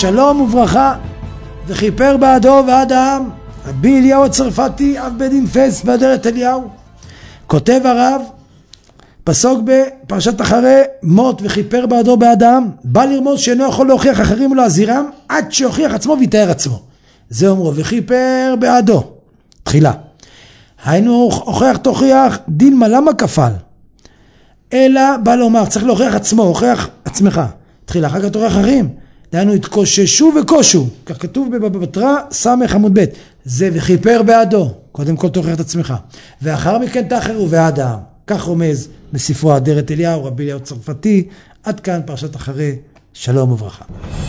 שלום וברכה, וכיפר בעדו ועד העם. רבי אליהו הצרפתי, אב בית דין פס באדרת אליהו. כותב הרב, פסוק בפרשת אחרי, מות וכיפר בעדו בעד העם, בא לרמוז שאינו יכול להוכיח אחרים ולהזהירם, עד שהוכיח עצמו ויתאר עצמו. זה אומרו, וכיפר בעדו. תחילה. היינו הוכיח תוכיח, דילמה למה כפל? אלא בא לומר, צריך להוכיח עצמו, הוכיח עצמך. תחילה, אחר כך תוכיח אחרים. דהיינו, התקוששו וקושו. כך כתוב בבטרה, סמך עמוד ב'. זה וכיפר בעדו. קודם כל תוכיח את עצמך. ואחר מכן תאחרו ועד העם. כך רומז בספרו אדרת אליהו, רבי אליהו הצרפתי. עד כאן פרשת אחרי, שלום וברכה.